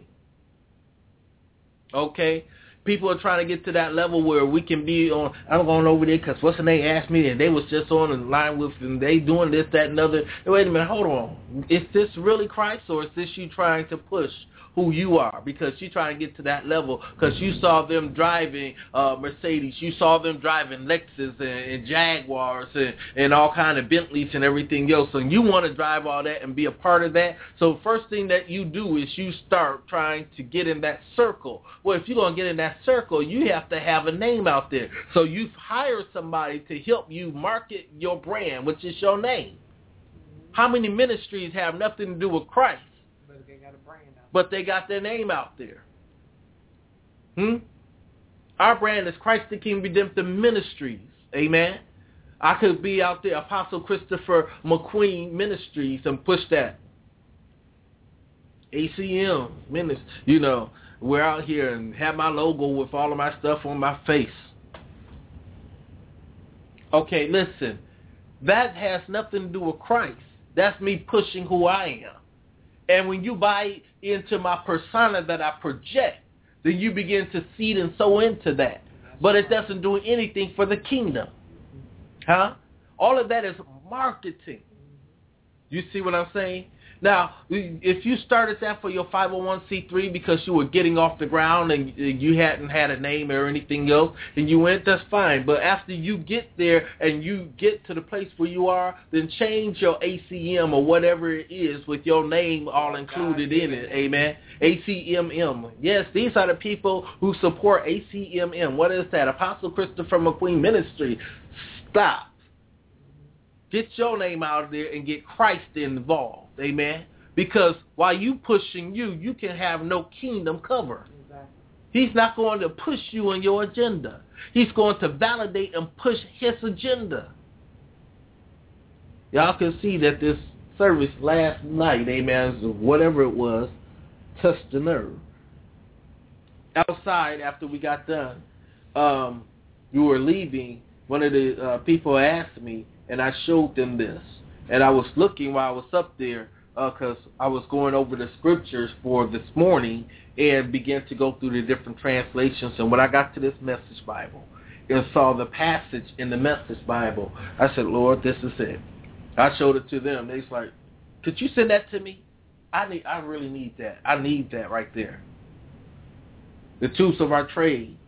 Okay? People are trying to get to that level where we can be on, I'm going over there because what's the name asked me, and they was just on the line with, and they doing this, that, and other. Wait a minute, hold on. Is this really Christ, or is this you trying to push who you are? Because you're trying to get to that level because you saw them driving uh, Mercedes. You saw them driving Lexus and, and Jaguars and, and all kind of Bentleys and everything else. And you want to drive all that and be a part of that. So first thing that you do is you start trying to get in that circle. Well, if you're going to get in that circle, you have to have a name out there. So you hire somebody to help you market your brand, which is your name. How many ministries have nothing to do with Christ? But they got a brand out. But they got their name out there. Hmm? Our brand is Christ the King Redemptive Ministries. Amen? I could be out there, Apostle Christopher McQueen Ministries, and push that. A C M Ministries. You know, we're out here and have my logo with all of my stuff on my face. Okay, listen. That has nothing to do with Christ. That's me pushing who I am. And when you buy into my persona that I project, then you begin to seed and sow into that. But it doesn't do anything for the kingdom. Huh? All of that is marketing. You see what I'm saying? Now, if you started that for your five oh one c three because you were getting off the ground and you hadn't had a name or anything else, and you went, that's fine. But after you get there and you get to the place where you are, then change your A C M or whatever it is with your name all included in it. Amen. A C M M. Yes, these are the people who support A C M M. What is that? Apostle Christopher McQueen Ministry. Stop. Get your name out there and get Christ involved. Amen. Because while you pushing you, you can have no kingdom cover. Exactly. He's not going to push you on your agenda. He's going to validate and push his agenda. Y'all can see that this service last night, amen, whatever it was, touched the nerve. Outside, after we got done, um, we were leaving. One of the uh, people asked me, and I showed them this. And I was looking while I was up there because uh, I was going over the scriptures for this morning and began to go through the different translations. And when I got to this Message Bible and saw the passage in the Message Bible, I said, Lord, this is it. I showed it to them. They was like, could you send that to me? I need. I really need that. I need that right there. The tools of our trade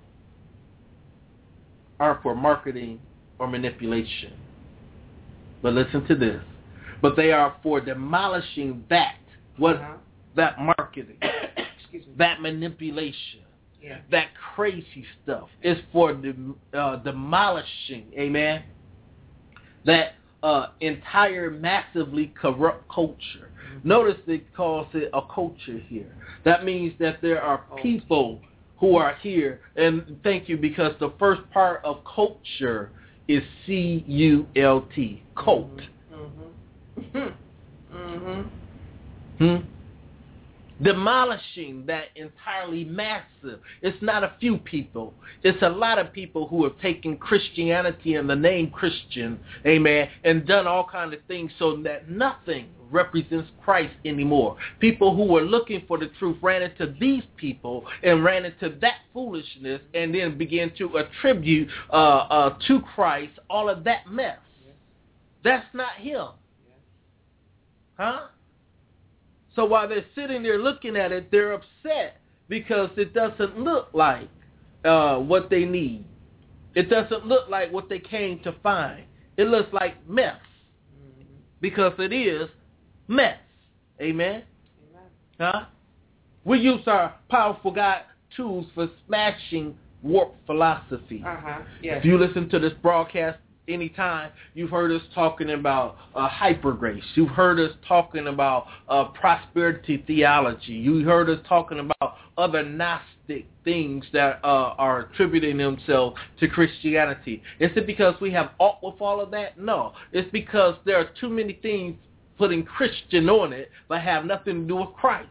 are for marketing or manipulation. But listen to this. But they are for demolishing that. What? Uh-huh. That marketing. Excuse me. That manipulation. Yeah. That crazy stuff. It's for dem- uh, demolishing. Amen. That uh, entire massively corrupt culture. Mm-hmm. Notice it calls it a culture here. That means that there are people who are here. And thank you, because the first part of culture is C U L T, cult. Mm-hmm. Mm-hmm. Hmm? demolishing that entirely massive. It's not a few people. It's a lot of people who have taken Christianity and the name Christian, amen, and done all kinds of things so that nothing represents Christ anymore. People who were looking for the truth ran into these people and ran into that foolishness and then began to attribute uh, uh, to Christ all of that mess. That's not him. Huh? So while they're sitting there looking at it, they're upset because it doesn't look like uh, what they need. It doesn't look like what they came to find. It looks like mess because it is mess. Amen? Amen. Huh? We use our powerful God tools for smashing warped philosophy. Uh-huh. Yes. If you listen to this broadcast anytime, you've heard us talking about uh, hyper grace. You've heard us talking about uh, prosperity theology. You heard us talking about other Gnostic things that uh, are attributing themselves to Christianity. Is it because we have aught with all of that? No. It's because there are too many things putting Christian on it but have nothing to do with Christ.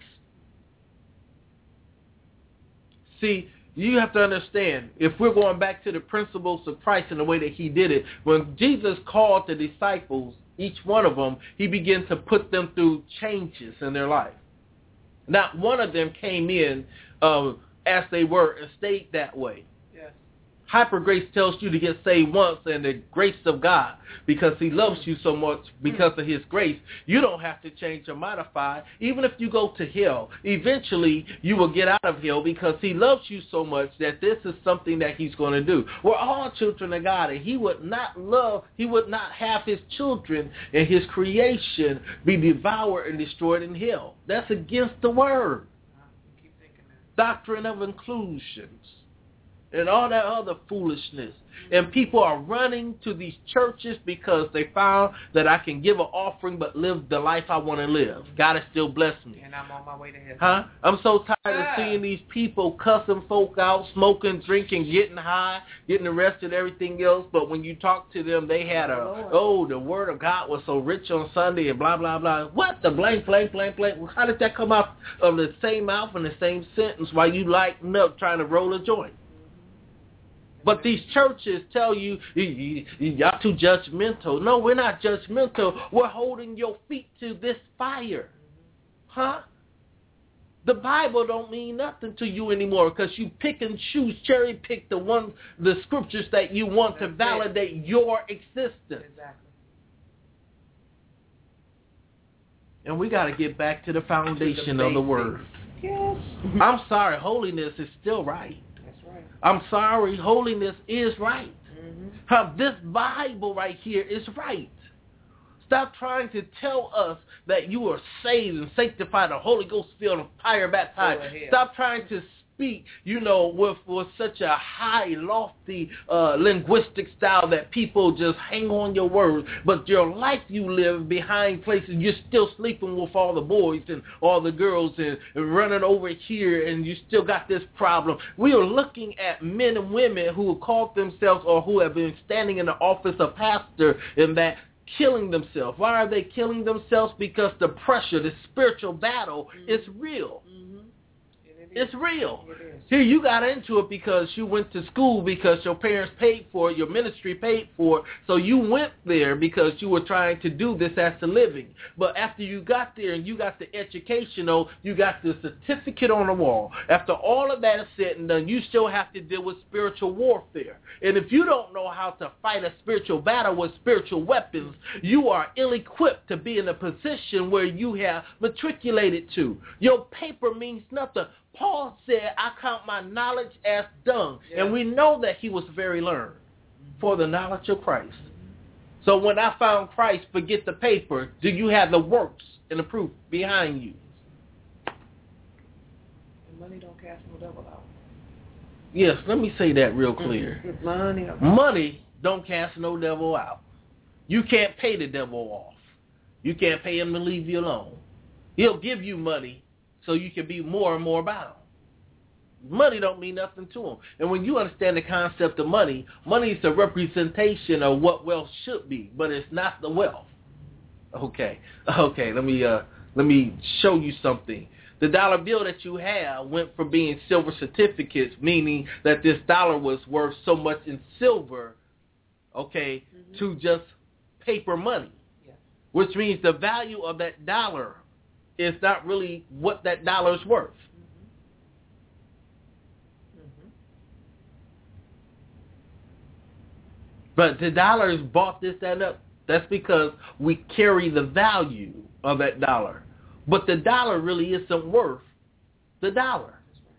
See, you have to understand, if we're going back to the principles of Christ and the way that he did it, when Jesus called the disciples, each one of them, he began to put them through changes in their life. Not one of them came in uh, as they were and stayed that way. Yes. Hyper grace tells you to get saved once and the grace of God, because he loves you so much because of his grace, you don't have to change or modify. Even if you go to hell, eventually you will get out of hell because he loves you so much that this is something that he's going to do. We're all children of God, and he would not love, he would not have his children and his creation be devoured and destroyed in hell. That's against the word. Doctrine of inclusions and all that other foolishness. And people are running to these churches because they found that I can give an offering but live the life I want to live. God has still blessed me. And I'm on my way to heaven. Huh? I'm so tired yeah. of seeing these people cussing folk out, smoking, drinking, getting high, getting arrested, everything else. But when you talk to them, they had a, Lord. oh, the word of God was so rich on Sunday and blah, blah, blah. What? The blank, blank, blank, blank. How did that come out of the same mouth in the same sentence while you lighting up trying to roll a joint? But these churches tell you, y'all too judgmental. No, we're not judgmental. We're holding your feet to this fire. Huh? The Bible don't mean nothing to you anymore because you pick and choose, cherry pick the one, the scriptures that you want That's to validate it. your existence. Exactly. And we got to get back to the foundation the of the word. Yes. I'm sorry, holiness is still right. I'm sorry, holiness is right. Mm-hmm. How this Bible right here is right. Stop trying to tell us that you are saved and sanctified, the Holy Ghost filled and fire baptized. Stop trying to speak, you know, with, with such a high, lofty uh, linguistic style that people just hang on your words. But your life you live behind places, you're still sleeping with all the boys and all the girls and, and running over here, and you still got this problem. We are looking at men and women who have called themselves or who have been standing in the office of pastor and that killing themselves. Why are they killing themselves? Because the pressure, the spiritual battle mm-hmm. is real. Mm-hmm. It's real. It Here, you got into it because you went to school because your parents paid for it, your ministry paid for it, so you went there because you were trying to do this as a living. But after you got there and you got the educational, you got the certificate on the wall. After all of that is said and done, you still have to deal with spiritual warfare. And if you don't know how to fight a spiritual battle with spiritual weapons, you are ill-equipped to be in a position where you have matriculated to. Your paper means nothing. Paul said, I count my knowledge as dung. Yeah. And we know that he was very learned mm-hmm. for the knowledge of Christ. So when I found Christ, forget the paper. Do you have the works and the proof behind you? And money don't cast no devil out. Yes, let me say that real clear. money, money don't cast no devil out. You can't pay the devil off. You can't pay him to leave you alone. He'll give you money so you can be more and more bound. Money don't mean nothing to him. And when you understand the concept of money, money is a representation of what wealth should be, but it's not the wealth. Okay, okay, let me uh, let me show you something. The dollar bill that you have went from being silver certificates, meaning that this dollar was worth so much in silver, okay, mm-hmm. to just paper money, yeah. which means the value of that dollar is not really what that dollar is worth. Mm-hmm. But the dollars bought this, that, and up. That's because we carry the value of that dollar. But the dollar really isn't worth the dollar.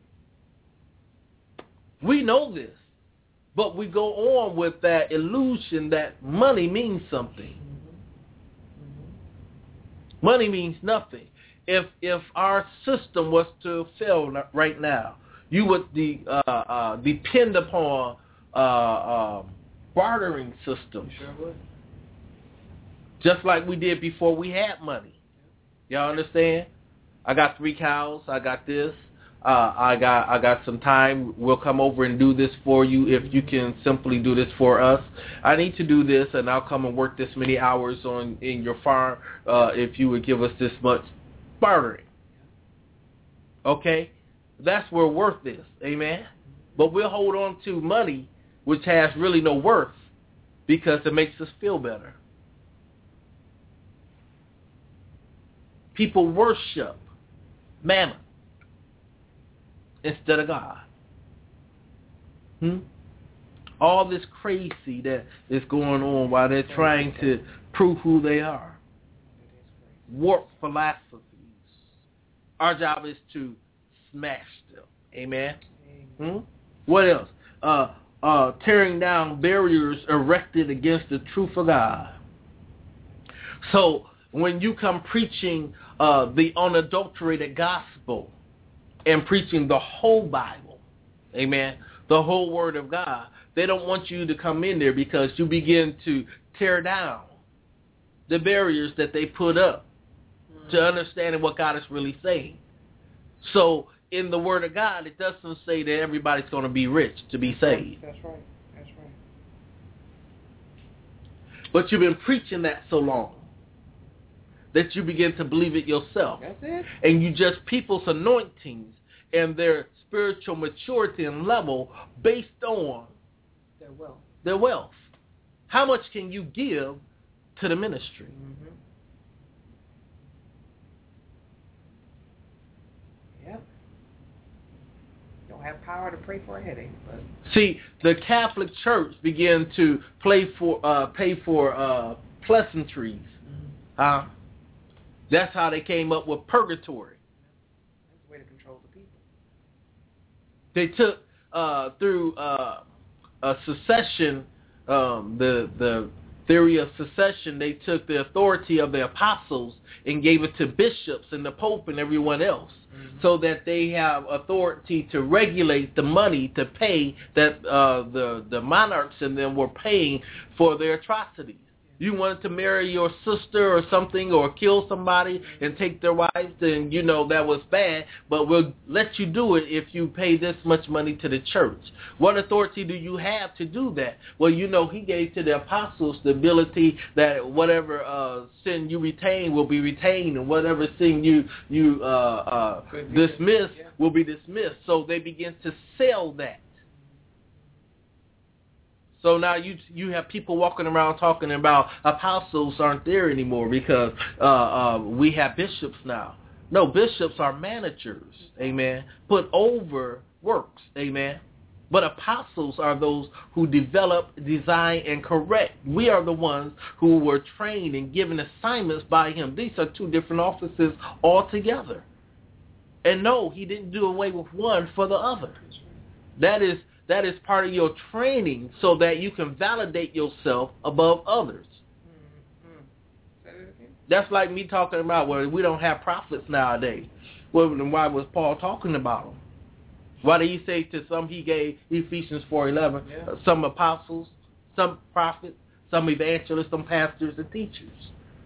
We know this. But we go on with that illusion that money means something. Money means nothing. If if our system was to fail right now, you would de, uh, uh, depend upon uh, uh, bartering systems. Sure would. Just like we did before we had money. Y'all understand? I got three cows. I got this. Uh, I got I got some time. We'll come over and do this for you if you can simply do this for us. I need to do this, and I'll come and work this many hours on in your farm uh, if you would give us this much bartering. Okay? That's where worth is. Amen? But we'll hold on to money, which has really no worth, because it makes us feel better. People worship mammon instead of God. Hmm? All this crazy that is going on while they're trying to prove who they are. Warped philosophies. Our job is to smash them. Amen? Hmm? What else? Uh, uh, tearing down barriers erected against the truth of God. So when you come preaching uh, the unadulterated gospel and preaching the whole Bible, amen, the whole Word of God, they don't want you to come in there because you begin to tear down the barriers that they put up mm-hmm. to understanding what God is really saying. So in the Word of God, it doesn't say that everybody's going to be rich to be saved. That's right. That's right. But you've been preaching that so long that you begin to believe it yourself. That's it. And you judge people's anointings and their spiritual maturity and level based on their wealth. Their wealth. How much can you give to the ministry? Mm-hmm. Yep. You don't have power to pray for a headache, but see, the Catholic Church began to play for, uh, pay for uh, pleasantries. Mm-hmm. Uh, That's how they came up with purgatory. That's the way to control the people. They took uh, through uh, a secession, um, the the theory of secession. They took the authority of the apostles and gave it to bishops and the Pope and everyone else, mm-hmm. so that they have authority to regulate the money to pay that uh, the the monarchs and them were paying for their atrocities. You wanted to marry your sister or something or kill somebody and take their wives, then you know that was bad, but we'll let you do it if you pay this much money to the church. What authority do you have to do that? Well, you know, he gave to the apostles the ability that whatever uh, sin you retain will be retained, and whatever sin you, you uh, uh, dismiss will be dismissed. So they begin to sell that. So now you you have people walking around talking about apostles aren't there anymore because uh, uh, we have bishops now. No, bishops are managers, amen, put over works, amen. But apostles are those who develop, design, and correct. We are the ones who were trained and given assignments by him. These are two different offices altogether. And no, he didn't do away with one for the other. That is That is part of your training so that you can validate yourself above others. Mm-hmm. That's like me talking about, well, we don't have prophets nowadays. Well, then why was Paul talking about them? Why did he say to some he gave Ephesians four eleven, yeah. uh, some apostles, some prophets, some evangelists, some pastors and teachers?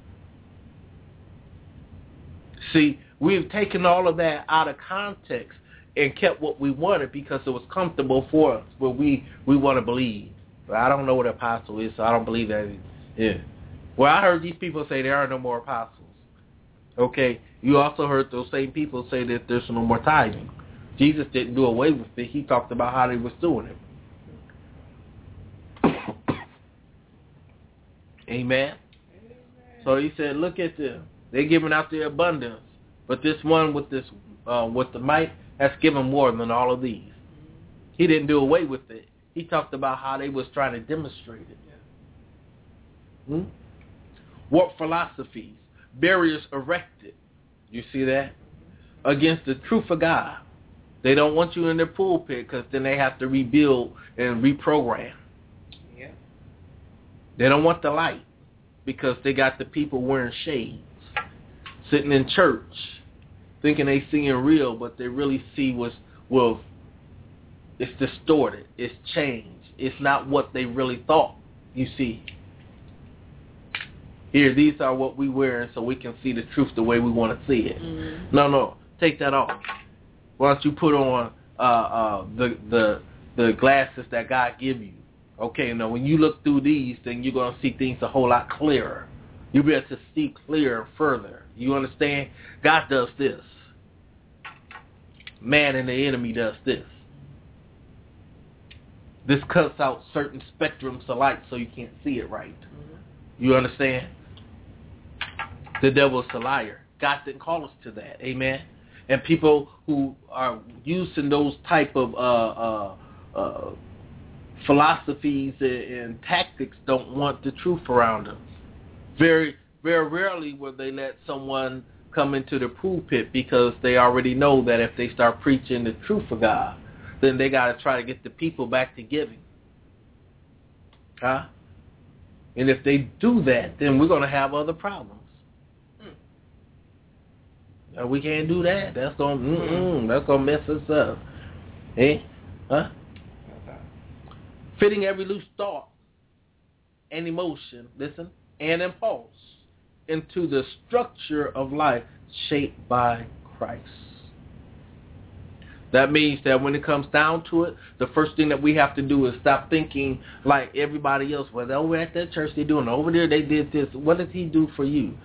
See, we've taken all of that out of context and kept what we wanted because it was comfortable for us, but we, we want to believe. But I don't know what an apostle is, so I don't believe that. Yeah. Well, I heard these people say there are no more apostles. Okay? You also heard those same people say that there's no more tithing. Jesus didn't do away with it. He talked about how they was doing it. Amen. Amen. So he said, look at them. They're giving out their abundance. But this one with this uh, with the might has given more than all of these. He didn't do away with it. He talked about how they was trying to demonstrate it. Hmm? Warped philosophies, barriers erected. You see that? Against the truth of God. They don't want you in their pulpit because then they have to rebuild and reprogram. Yeah. They don't want the light because they got the people wearing shades, sitting in church, thinking they seeing real, but they really see what's, well, it's distorted. It's changed. It's not what they really thought, you see. Here, these are what we wearing so we can see the truth the way we want to see it. Mm-hmm. No, no, take that off. Why don't you put on uh, uh, the the the glasses that God give you? Okay, now when you look through these, then you're going to see things a whole lot clearer. You'll be able to see clearer further. You understand? God does this. Man and the enemy does this. This cuts out certain spectrums of light so you can't see it right. Mm-hmm. You understand? The devil's a liar. God didn't call us to that. Amen? And people who are using those type of uh, uh, uh, philosophies and, and tactics don't want the truth around them. Very, very rarely will they let someone come into the pulpit because they already know that if they start preaching the truth of God, then they got to try to get the people back to giving. Huh? And if they do that, then we're going to have other problems. No, we can't do that. That's gonna, mm-mm, that's gonna mess us up. Eh? Huh? Fitting every loose thought and emotion, listen, and impulse into the structure of life shaped by Christ. That means that when it comes down to it, the first thing that we have to do is stop thinking like everybody else. Well, over at that church they doing, over there they did this. What did he do for you?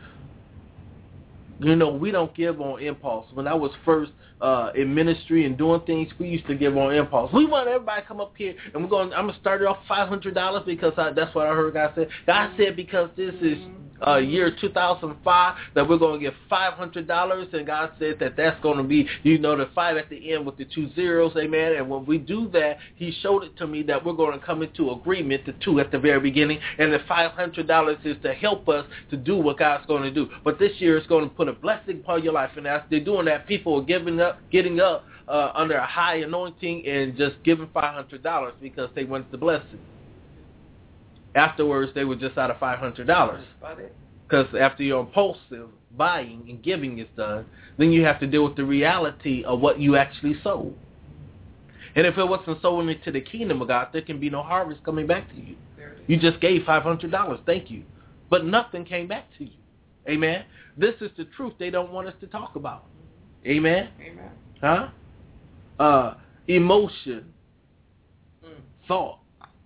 You know, we don't give on impulse. When I was first uh, in ministry and doing things, we used to give on impulse. We want everybody to come up here, and we're going. I'm gonna start it off five hundred dollars because I, that's what I heard God say. God said because this is uh, year two thousand five that we're going to give five hundred dollars, and God said that that's going to be, you know, the five at the end with the two zeros, amen. And when we do that, He showed it to me that we're going to come into agreement, the two at the very beginning, and the five hundred dollars is to help us to do what God's going to do. But this year it's going to put a blessing upon your life, and as they're doing that, people are giving up, getting up uh, under a high anointing and just giving five hundred dollars because they want the blessing. Afterwards, they were just out of five hundred dollars. Because after your impulsive buying and giving is done, then you have to deal with the reality of what you actually sold. And if it wasn't sold into the kingdom of God, there can be no harvest coming back to you. You just gave five hundred dollars. Thank you. But nothing came back to you. Amen? This is the truth they don't want us to talk about. Amen? Amen. Huh? Uh, emotion, mm. thought,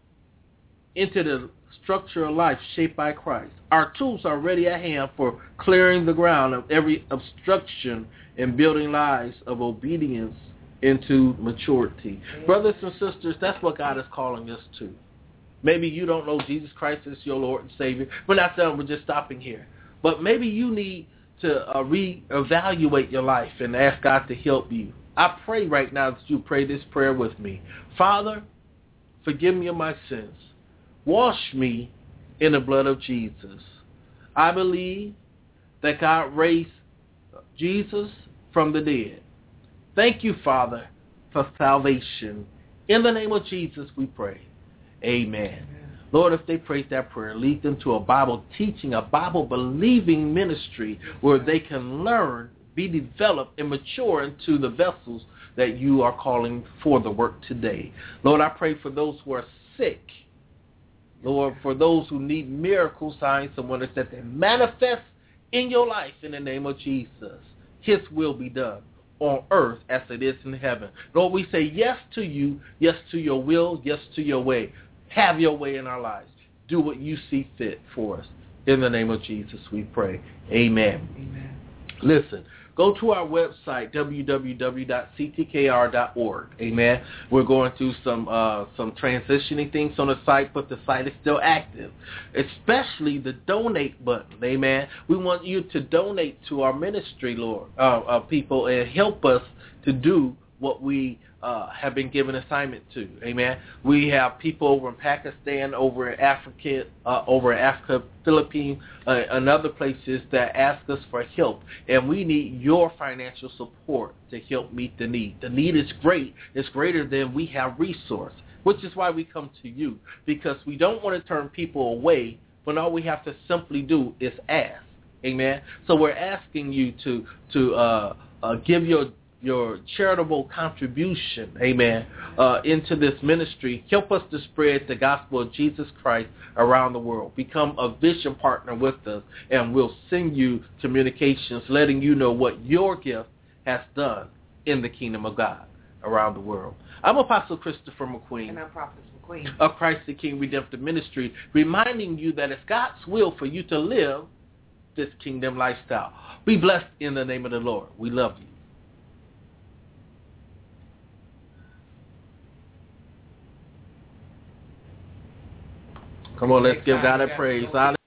into the structure of life shaped by Christ. Our tools are ready at hand for clearing the ground of every obstruction and building lives of obedience into maturity. Amen. Brothers and sisters, that's what God is calling us to. Maybe you don't know Jesus Christ as your Lord and Savior. We're not saying we're just stopping here. But maybe you need to uh, reevaluate your life and ask God to help you. I pray right now that you pray this prayer with me. Father, forgive me of my sins. Wash me in the blood of Jesus. I believe that God raised Jesus from the dead. Thank you, Father, for salvation. In the name of Jesus we pray. Amen. Lord, if they prayed that prayer, lead them to a Bible teaching, a Bible believing ministry where they can learn, be developed, and mature into the vessels that you are calling for the work today. Lord, I pray for those who are sick. Lord, for those who need miracle signs and wonders, that they manifest in your life in the name of Jesus. His will be done on earth as it is in heaven. Lord, we say yes to you, yes to your will, yes to your way. Have your way in our lives. Do what you see fit for us. In the name of Jesus we pray. Amen. Amen. Listen, go to our website, w w w dot c t k r dot org. Amen. We're going through some uh, some transitioning things on the site, but the site is still active, especially the donate button. Amen. We want you to donate to our ministry, Lord, uh, uh, people, and help us to do what we uh, have been given assignment to. Amen. We have people over in Pakistan, over in Africa, uh, over in Africa, Philippines, uh, and other places that ask us for help, and we need your financial support to help meet the need. The need is great. It's greater than we have resource, which is why we come to you, because we don't want to turn people away, but all we have to simply do is ask. Amen. So we're asking you to to uh, uh, give your your charitable contribution, amen, uh, into this ministry. Help us to spread the gospel of Jesus Christ around the world. Become a vision partner with us, and we'll send you communications letting you know what your gift has done in the kingdom of God around the world. I'm Apostle Christopher McQueen. And I'm Prophetess McQueen. Of Christ the King Redemptive Ministry, reminding you that it's God's will for you to live this kingdom lifestyle. Be blessed in the name of the Lord. We love you. Come on, let's give God a praise.